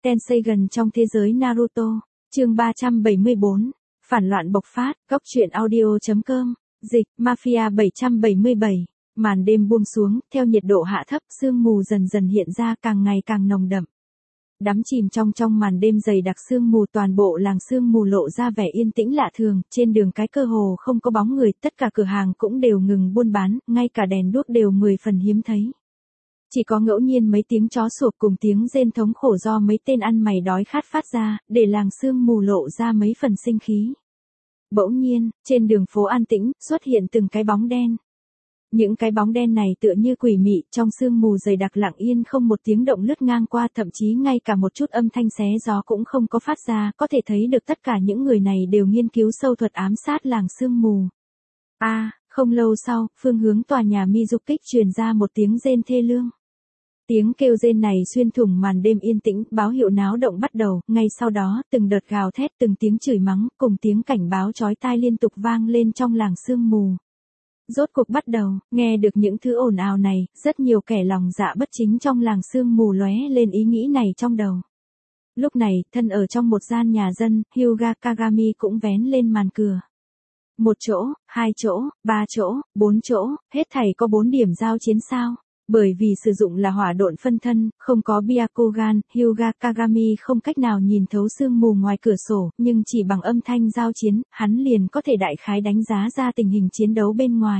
Tensei gần trong thế giới Naruto, chương 374, phản loạn bộc phát, góc truyện audio.com, dịch, Mafia 777, màn đêm buông xuống, theo nhiệt độ hạ thấp, sương mù dần dần hiện ra càng ngày càng nồng đậm. Đắm chìm trong màn đêm dày đặc sương mù, toàn bộ làng sương mù lộ ra vẻ yên tĩnh lạ thường, trên đường cái cơ hồ không có bóng người, tất cả cửa hàng cũng đều ngừng buôn bán, ngay cả đèn đuốc đều 10 phần hiếm thấy. Chỉ có ngẫu nhiên mấy tiếng chó sủa cùng tiếng rên thống khổ do mấy tên ăn mày đói khát phát ra, để làng sương mù lộ ra mấy phần sinh khí. Bỗng nhiên, trên đường phố an tĩnh, xuất hiện từng cái bóng đen. Những cái bóng đen này tựa như quỷ mị, trong sương mù dày đặc lặng yên không một tiếng động lướt ngang qua, thậm chí ngay cả một chút âm thanh xé gió cũng không có phát ra, có thể thấy được tất cả những người này đều nghiên cứu sâu thuật ám sát làng sương mù. Không lâu sau, phương hướng tòa nhà Mizukik truyền ra một tiếng rên thê lương. Tiếng kêu rên này xuyên thủng màn đêm yên tĩnh, báo hiệu náo động bắt đầu, ngay sau đó, từng đợt gào thét, từng tiếng chửi mắng, cùng tiếng cảnh báo chói tai liên tục vang lên trong làng sương mù. Rốt cuộc bắt đầu, nghe được những thứ ồn ào này, rất nhiều kẻ lòng dạ bất chính trong làng sương mù lóe lên ý nghĩ này trong đầu. Lúc này, thân ở trong một gian nhà dân, Hyuga Kagami cũng vén lên màn cửa. 1 chỗ, 2 chỗ, 3 chỗ, 4 chỗ, hết thảy có 4 điểm giao chiến sao? Bởi vì sử dụng là hỏa độn phân thân, không có Byakugan, Hyuga Kagami không cách nào nhìn thấu sương mù ngoài cửa sổ, nhưng chỉ bằng âm thanh giao chiến, hắn liền có thể đại khái đánh giá ra tình hình chiến đấu bên ngoài.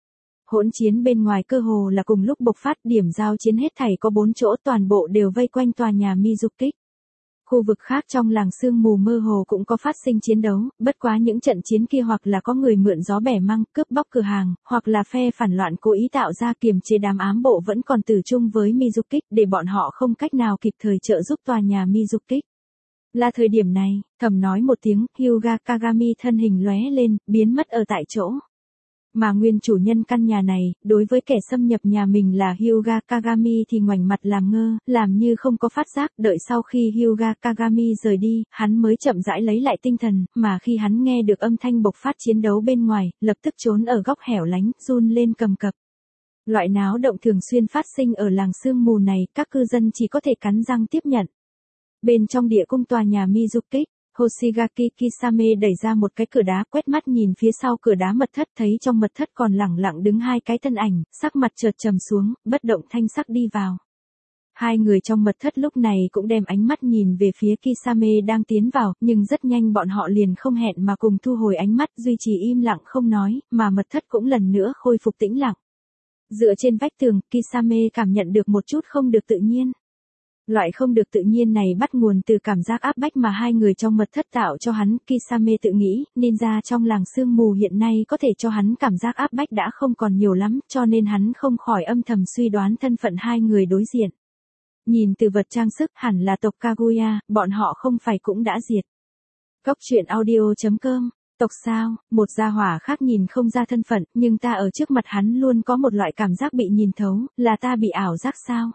Hỗn chiến bên ngoài cơ hồ là cùng lúc bộc phát, điểm giao chiến hết thảy có 4 chỗ, toàn bộ đều vây quanh tòa nhà Mizukik. Khu vực khác trong làng sương mù mơ hồ cũng có phát sinh chiến đấu, bất quá những trận chiến kia hoặc là có người mượn gió bẻ măng, cướp bóc cửa hàng, hoặc là phe phản loạn cố ý tạo ra kiềm chế đám ám bộ vẫn còn tử chung với Mizukik để bọn họ không cách nào kịp thời trợ giúp tòa nhà Mizukik. Là thời điểm này, thầm nói một tiếng, Hyuga Kagami thân hình lóe lên, biến mất ở tại chỗ. Mà nguyên chủ nhân căn nhà này, đối với kẻ xâm nhập nhà mình là Hyuga Kagami thì ngoảnh mặt làm ngơ, làm như không có phát giác, đợi sau khi Hyuga Kagami rời đi, hắn mới chậm rãi lấy lại tinh thần, mà khi hắn nghe được âm thanh bộc phát chiến đấu bên ngoài, lập tức trốn ở góc hẻo lánh, run lên cầm cập. Loại náo động thường xuyên phát sinh ở làng sương mù này, các cư dân chỉ có thể cắn răng tiếp nhận. Bên trong địa cung tòa nhà Mizukik, Hoshigaki Kisame đẩy ra một cái cửa đá, quét mắt nhìn phía sau cửa đá mật thất, thấy trong mật thất còn lẳng lặng đứng hai cái thân ảnh, sắc mặt chợt trầm xuống, bất động thanh sắc đi vào. Hai người trong mật thất lúc này cũng đem ánh mắt nhìn về phía Kisame đang tiến vào, nhưng rất nhanh bọn họ liền không hẹn mà cùng thu hồi ánh mắt, duy trì im lặng không nói, mà mật thất cũng lần nữa khôi phục tĩnh lặng. Dựa trên vách tường, Kisame cảm nhận được một chút không được tự nhiên. Loại không được tự nhiên này bắt nguồn từ cảm giác áp bách mà hai người trong mật thất tạo cho hắn. Kisame tự nghĩ, ninja trong làng sương mù hiện nay có thể cho hắn cảm giác áp bách đã không còn nhiều lắm, cho nên hắn không khỏi âm thầm suy đoán thân phận hai người đối diện. Nhìn từ vật trang sức, hẳn là tộc Kaguya, bọn họ không phải cũng đã diệt. Góc truyện audio.com, tộc sao, một gia hỏa khác nhìn không ra thân phận, nhưng ta ở trước mặt hắn luôn có một loại cảm giác bị nhìn thấu, là ta bị ảo giác sao?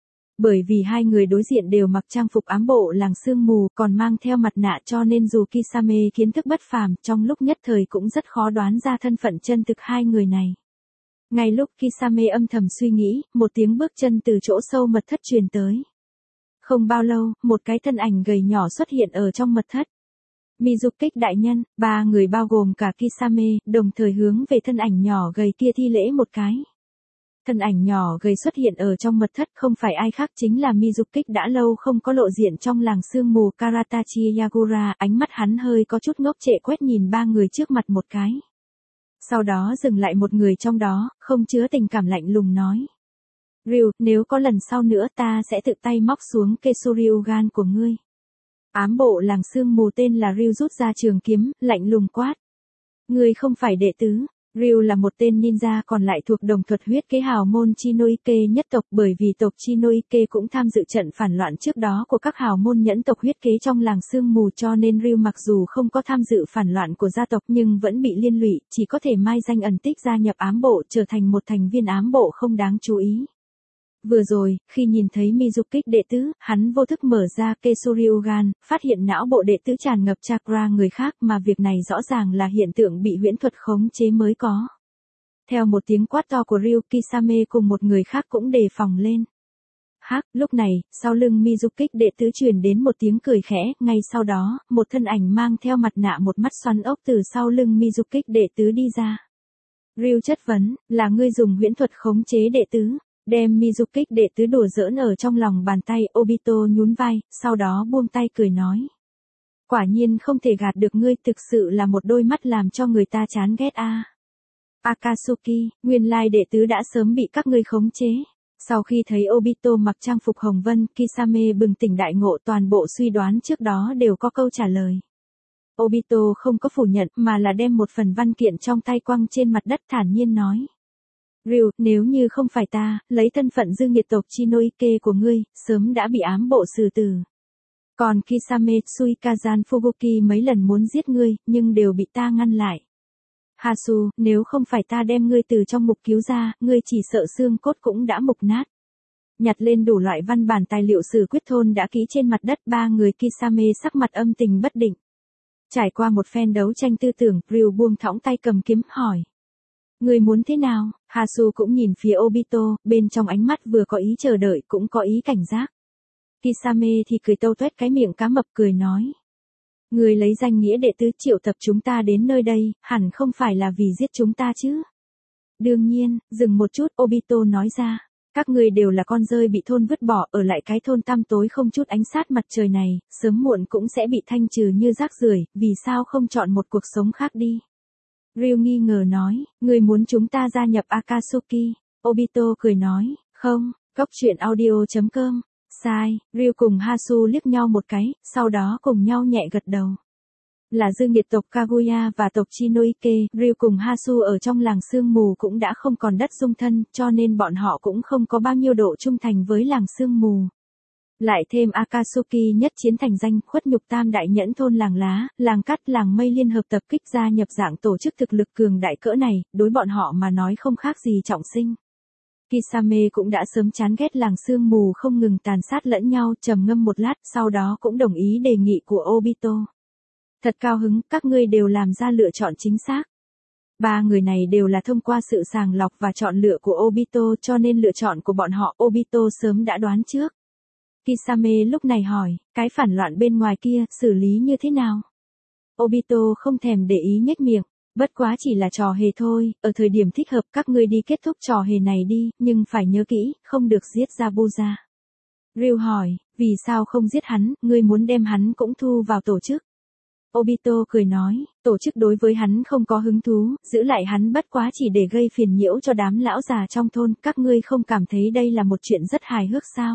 Bởi vì hai người đối diện đều mặc trang phục ám bộ làng sương mù, còn mang theo mặt nạ, cho nên dù Kisame kiến thức bất phàm, trong lúc nhất thời cũng rất khó đoán ra thân phận chân thực hai người này. Ngay lúc Kisame âm thầm suy nghĩ, một tiếng bước chân từ chỗ sâu mật thất truyền tới. Không bao lâu, một cái thân ảnh gầy nhỏ xuất hiện ở trong mật thất. Mizukik đại nhân, ba người bao gồm cả Kisame, đồng thời hướng về thân ảnh nhỏ gầy kia thi lễ một cái. Thân ảnh nhỏ gầy xuất hiện ở trong mật thất không phải ai khác chính là Mizukik đã lâu không có lộ diện trong làng sương mù Karatachi Yagura, ánh mắt hắn hơi có chút ngốc trệ quét nhìn ba người trước mặt một cái. Sau đó dừng lại một người trong đó, không chứa tình cảm lạnh lùng nói. Ryu, nếu có lần sau nữa ta sẽ tự tay móc xuống Kesuryugan của ngươi. Ám bộ làng sương mù tên là Ryu rút ra trường kiếm, lạnh lùng quát. Ngươi không phải đệ tứ. Ryu là một tên ninja còn lại thuộc đồng thuật huyết kế hào môn Chinoike nhất tộc, bởi vì tộc Chinoike cũng tham dự trận phản loạn trước đó của các hào môn nhẫn tộc huyết kế trong làng sương mù, cho nên Ryu mặc dù không có tham dự phản loạn của gia tộc nhưng vẫn bị liên lụy, chỉ có thể mai danh ẩn tích gia nhập ám bộ, trở thành một thành viên ám bộ không đáng chú ý. Vừa rồi, khi nhìn thấy Mizukik đệ tứ, hắn vô thức mở ra Kesuryugan, phát hiện não bộ đệ tứ tràn ngập chakra người khác, mà việc này rõ ràng là hiện tượng bị huyễn thuật khống chế mới có. Theo một tiếng quát to của Ryu, Kisame cùng một người khác cũng đề phòng lên. Hắc, lúc này, sau lưng Mizukích đệ tứ truyền đến một tiếng cười khẽ, ngay sau đó, một thân ảnh mang theo mặt nạ một mắt xoắn ốc từ sau lưng Mizukích đệ tứ đi ra. Ryu chất vấn, là ngươi dùng huyễn thuật khống chế đệ tứ, đem Mizukích đệ tứ đùa giỡn ở trong lòng bàn tay. Obito nhún vai, sau đó buông tay cười nói. Quả nhiên không thể gạt được ngươi, thực sự là một đôi mắt làm cho người ta chán ghét a. Akatsuki, nguyên lai đệ tứ đã sớm bị các ngươi khống chế. Sau khi thấy Obito mặc trang phục hồng vân, Kisame bừng tỉnh đại ngộ, toàn bộ suy đoán trước đó đều có câu trả lời. Obito không có phủ nhận mà là đem một phần văn kiện trong tay quăng trên mặt đất, thản nhiên nói. Ryu, nếu như không phải ta, lấy thân phận dư nghiệt tộc Shinoike của ngươi, sớm đã bị ám bộ xử tử. Còn Kisame, Suikazan Fubuki mấy lần muốn giết ngươi, nhưng đều bị ta ngăn lại. Hasu, nếu không phải ta đem ngươi từ trong mục cứu ra, ngươi chỉ sợ xương cốt cũng đã mục nát. Nhặt lên đủ loại văn bản tài liệu sử quyết thôn đã ký trên mặt đất, ba người Kisame sắc mặt âm tình bất định. Trải qua một phen đấu tranh tư tưởng, Ryu buông thõng tay cầm kiếm, hỏi. Ngươi muốn thế nào? Hasu cũng nhìn phía Obito, bên trong ánh mắt vừa có ý chờ đợi cũng có ý cảnh giác. Kisame thì cười tâu tuét cái miệng cá mập, cười nói. Ngươi lấy danh nghĩa đệ tứ triệu tập chúng ta đến nơi đây, hẳn không phải là vì giết chúng ta chứ? Đương nhiên, dừng một chút, Obito nói ra. Các ngươi đều là con rơi bị thôn vứt bỏ, ở lại cái thôn tăm tối không chút ánh sát mặt trời này, sớm muộn cũng sẽ bị thanh trừ như rác rưởi, vì sao không chọn một cuộc sống khác đi? Ryu nghi ngờ nói, ngươi muốn chúng ta gia nhập Akatsuki? Obito cười nói, không, góc truyện audio.com. Sai, Ryu cùng Hasu liếc nhau một cái, sau đó cùng nhau nhẹ gật đầu. Là dư nghiệt tộc Kaguya và tộc Shinoike, Ryu cùng Hasu ở trong làng sương mù cũng đã không còn đất dung thân, cho nên bọn họ cũng không có bao nhiêu độ trung thành với làng sương mù. Lại thêm Akatsuki nhất chiến thành danh, khuất nhục tam đại nhẫn thôn làng lá, làng cắt, làng mây liên hợp tập kích gia nhập dạng tổ chức thực lực cường đại cỡ này, đối bọn họ mà nói không khác gì trọng sinh. Kisame cũng đã sớm chán ghét làng sương mù không ngừng tàn sát lẫn nhau, trầm ngâm một lát, sau đó cũng đồng ý đề nghị của Obito. Thật cao hứng, các ngươi đều làm ra lựa chọn chính xác. Ba người này đều là thông qua sự sàng lọc và chọn lựa của Obito, cho nên lựa chọn của bọn họ Obito sớm đã đoán trước. Kisame lúc này hỏi, cái phản loạn bên ngoài kia, xử lý như thế nào? Obito không thèm để ý, nhếch miệng. Bất quá chỉ là trò hề thôi, ở thời điểm thích hợp các ngươi đi kết thúc trò hề này đi, nhưng phải nhớ kỹ, không được giết Zabuza. Ryu hỏi, vì sao không giết hắn, ngươi muốn đem hắn cũng thu vào tổ chức? Obito cười nói, tổ chức đối với hắn không có hứng thú, giữ lại hắn bất quá chỉ để gây phiền nhiễu cho đám lão già trong thôn, các ngươi không cảm thấy đây là một chuyện rất hài hước sao?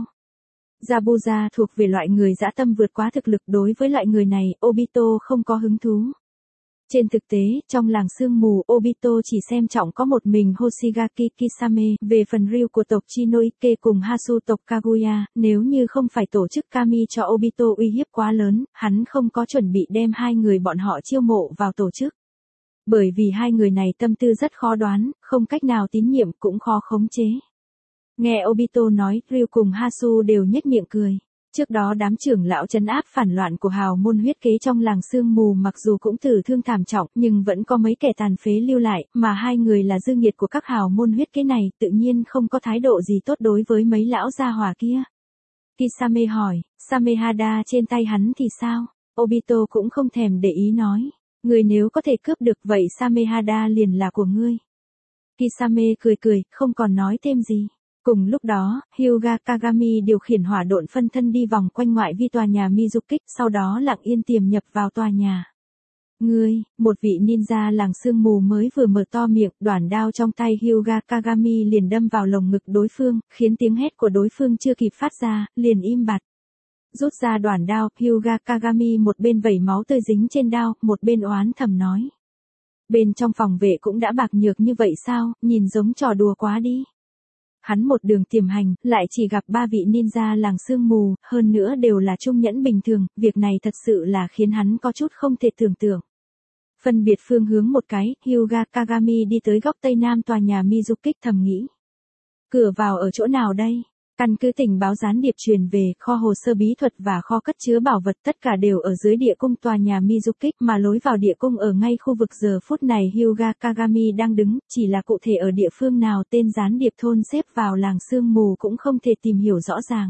Zabuza thuộc về loại người dã tâm vượt quá thực lực, đối với loại người này, Obito không có hứng thú. Trên thực tế, trong làng sương mù, Obito chỉ xem trọng có một mình Hoshigaki Kisame, về phần Ryu của tộc Shinoike cùng Hasu tộc Kaguya, nếu như không phải tổ chức Kami cho Obito uy hiếp quá lớn, hắn không có chuẩn bị đem hai người bọn họ chiêu mộ vào tổ chức. Bởi vì hai người này tâm tư rất khó đoán, không cách nào tín nhiệm cũng khó khống chế. Nghe Obito nói, Ryu cùng Hasu đều nhếch miệng cười. Trước đó đám trưởng lão trấn áp phản loạn của hào môn huyết kế trong làng sương mù mặc dù cũng tử thương thảm trọng, nhưng vẫn có mấy kẻ tàn phế lưu lại, mà hai người là dư nghiệt của các hào môn huyết kế này, tự nhiên không có thái độ gì tốt đối với mấy lão gia hỏa kia. Kisame hỏi, Samehada trên tay hắn thì sao? Obito cũng không thèm để ý nói, người nếu có thể cướp được vậy Samehada liền là của ngươi. Kisame cười cười, không còn nói thêm gì. Cùng lúc đó, Hyuga Kagami điều khiển hỏa độn phân thân đi vòng quanh ngoại vi tòa nhà Mizukích, sau đó lặng yên tiềm nhập vào tòa nhà. Ngươi, một vị ninja làng sương mù mới vừa mở to miệng, đoản đao trong tay Hyuga Kagami liền đâm vào lồng ngực đối phương, khiến tiếng hét của đối phương chưa kịp phát ra, liền im bặt. Rút ra đoản đao, Hyuga Kagami một bên vẩy máu tươi dính trên đao, một bên oán thầm nói. Bên trong phòng vệ cũng đã bạc nhược như vậy sao, nhìn giống trò đùa quá đi. Hắn một đường tiềm hành, lại chỉ gặp ba vị ninja làng sương mù, hơn nữa đều là trung nhẫn bình thường, việc này thật sự là khiến hắn có chút không thể tưởng tượng. Phân biệt phương hướng một cái, Hyuga Kagami đi tới góc tây nam tòa nhà Mizukích, thầm nghĩ. Cửa vào ở chỗ nào đây? Căn cứ tình báo gián điệp truyền về, kho hồ sơ bí thuật và kho cất chứa bảo vật tất cả đều ở dưới địa cung tòa nhà Mizukik, mà lối vào địa cung ở ngay khu vực giờ phút này Hyuga Kagami đang đứng, chỉ là cụ thể ở địa phương nào tên gián điệp thôn xếp vào làng sương mù cũng không thể tìm hiểu rõ ràng.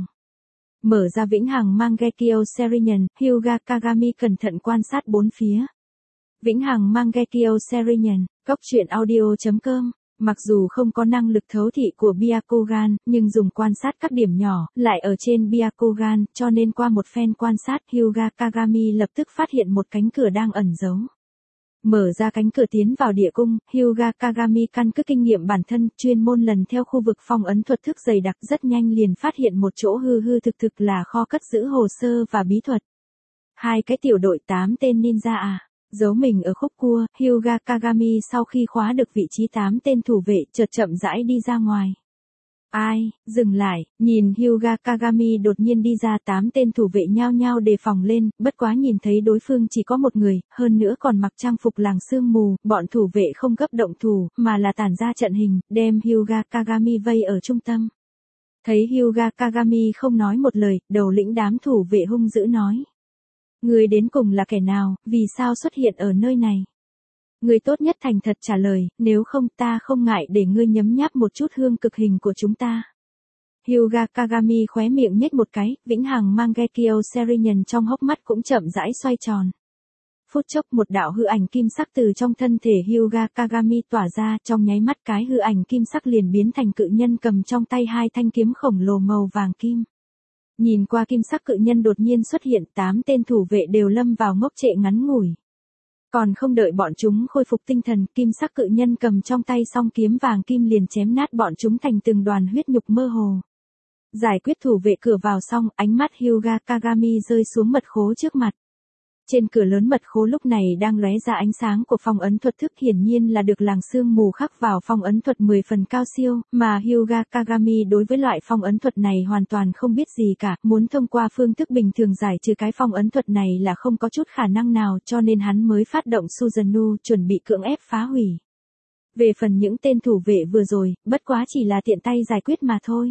Mở ra vĩnh hằng Mangekyo Serenian, Hyuga Kagami cẩn thận quan sát bốn phía. Vĩnh hằng Mangekyo Serenian, góc truyện audio.com. Mặc dù không có năng lực thấu thị của Byakugan, nhưng dùng quan sát các điểm nhỏ, lại ở trên Byakugan, cho nên qua một phen quan sát Hyuga Kagami lập tức phát hiện một cánh cửa đang ẩn giấu. Mở ra cánh cửa tiến vào địa cung, Hyuga Kagami căn cứ kinh nghiệm bản thân, chuyên môn lần theo khu vực phong ấn thuật thức dày đặc rất nhanh liền phát hiện một chỗ hư hư thực thực là kho cất giữ hồ sơ và bí thuật. Hai cái tiểu đội 8 tên ninja à. Giấu mình ở khúc cua, Hyuga Kagami sau khi khóa được vị trí 8 tên thủ vệ chợt chậm rãi đi ra ngoài. Ai, dừng lại, nhìn Hyuga Kagami đột nhiên đi ra 8 tên thủ vệ nhao nhao đề phòng lên, bất quá nhìn thấy đối phương chỉ có một người, hơn nữa còn mặc trang phục làng sương mù, bọn thủ vệ không gấp động thủ, mà là tản ra trận hình, đem Hyuga Kagami vây ở trung tâm. Thấy Hyuga Kagami không nói một lời, đầu lĩnh đám thủ vệ hung dữ nói. Người đến cùng là kẻ nào, vì sao xuất hiện ở nơi này? Người tốt nhất thành thật trả lời, nếu không ta không ngại để ngươi nhấm nháp một chút hương cực hình của chúng ta. Hyuga Kagami khóe miệng nhếch một cái, vĩnh hằng Mangekyo Serenian trong hốc mắt cũng chậm rãi xoay tròn. Phút chốc một đạo hư ảnh kim sắc từ trong thân thể Hyuga Kagami tỏa ra, trong nháy mắt cái hư ảnh kim sắc liền biến thành cự nhân cầm trong tay hai thanh kiếm khổng lồ màu vàng kim. Nhìn qua kim sắc cự nhân đột nhiên xuất hiện, 8 tên thủ vệ đều lâm vào ngốc trệ ngắn ngủi. Còn không đợi bọn chúng khôi phục tinh thần, kim sắc cự nhân cầm trong tay song kiếm vàng kim liền chém nát bọn chúng thành từng đoàn huyết nhục mơ hồ. Giải quyết thủ vệ cửa vào xong, ánh mắt Hyuga Kagami rơi xuống mật khố trước mặt. Trên cửa lớn mật khố lúc này đang lóe ra ánh sáng của phong ấn thuật thức, hiển nhiên là được làng sương mù khắc vào phong ấn thuật 10 phần cao siêu, mà Hyuga Kagami đối với loại phong ấn thuật này hoàn toàn không biết gì cả, muốn thông qua phương thức bình thường giải trừ cái phong ấn thuật này là không có chút khả năng nào, cho nên hắn mới phát động Suzanu chuẩn bị cưỡng ép phá hủy. Về phần những tên thủ vệ vừa rồi, bất quá chỉ là tiện tay giải quyết mà thôi.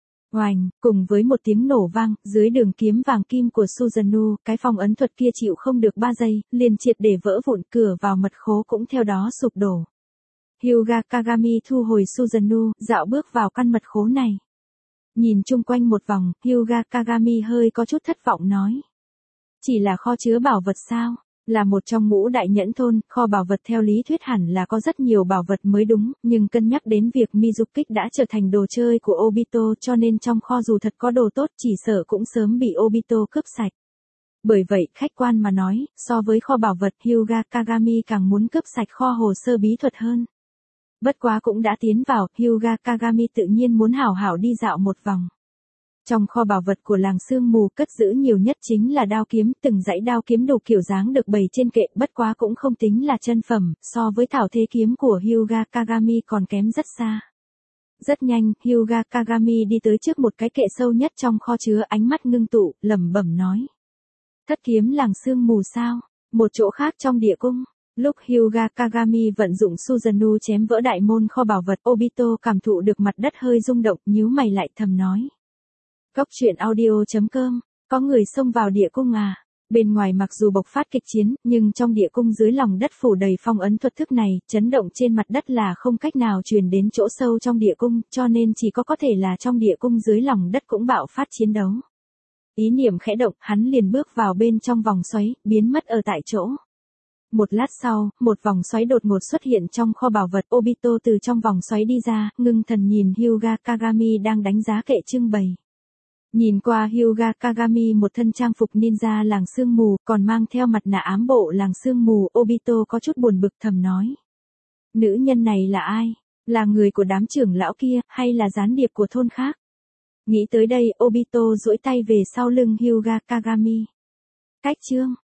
Oành, cùng với một tiếng nổ vang, dưới đường kiếm vàng kim của Suzanu, cái phong ấn thuật kia chịu không được 3 giây, liền triệt để vỡ vụn, cửa vào mật khố cũng theo đó sụp đổ. Hyuga Kagami thu hồi Suzanu, dạo bước vào căn mật khố này. Nhìn chung quanh một vòng, Hyuga Kagami hơi có chút thất vọng nói. Chỉ là kho chứa bảo vật sao? Là một trong ngũ đại nhẫn thôn, kho bảo vật theo lý thuyết hẳn là có rất nhiều bảo vật mới đúng, nhưng cân nhắc đến việc Mizukik đã trở thành đồ chơi của Obito cho nên trong kho dù thật có đồ tốt chỉ sợ cũng sớm bị Obito cướp sạch. Bởi vậy, khách quan mà nói, so với kho bảo vật Hyuga Kagami càng muốn cướp sạch kho hồ sơ bí thuật hơn. Bất quá cũng đã tiến vào, Hyuga Kagami tự nhiên muốn hảo hảo đi dạo một vòng. Trong kho bảo vật của làng sương mù cất giữ nhiều nhất chính là đao kiếm, từng dãy đao kiếm đủ kiểu dáng được bày trên kệ, bất quá cũng không tính là chân phẩm, so với thảo thế kiếm của Hyuga Kagami còn kém rất xa. Rất nhanh, Hyuga Kagami đi tới trước một cái kệ sâu nhất trong kho chứa, ánh mắt ngưng tụ, lẩm bẩm nói. Thất kiếm làng sương mù sao? Một chỗ khác trong địa cung. Lúc Hyuga Kagami vận dụng Suzanu chém vỡ đại môn kho bảo vật, Obito cảm thụ được mặt đất hơi rung động, nhíu mày lại thầm nói. Góc truyện audio.com, có người xông vào địa cung à? Bên ngoài mặc dù bộc phát kịch chiến, nhưng trong địa cung dưới lòng đất phủ đầy phong ấn thuật thức này, chấn động trên mặt đất là không cách nào truyền đến chỗ sâu trong địa cung, cho nên chỉ có thể là trong địa cung dưới lòng đất cũng bạo phát chiến đấu. Ý niệm khẽ động, hắn liền bước vào bên trong vòng xoáy, biến mất ở tại chỗ. Một lát sau, một vòng xoáy đột ngột xuất hiện trong kho bảo vật, Obito từ trong vòng xoáy đi ra, ngưng thần nhìn Hyuga Kagami đang đánh giá kệ trưng bày. Nhìn qua Hyuga Kagami một thân trang phục ninja làng sương mù, còn mang theo mặt nạ ám bộ làng sương mù, Obito có chút buồn bực thầm nói. Nữ nhân này là ai? Là người của đám trưởng lão kia, hay là gián điệp của thôn khác? Nghĩ tới đây, Obito duỗi tay về sau lưng Hyuga Kagami. Cách chương.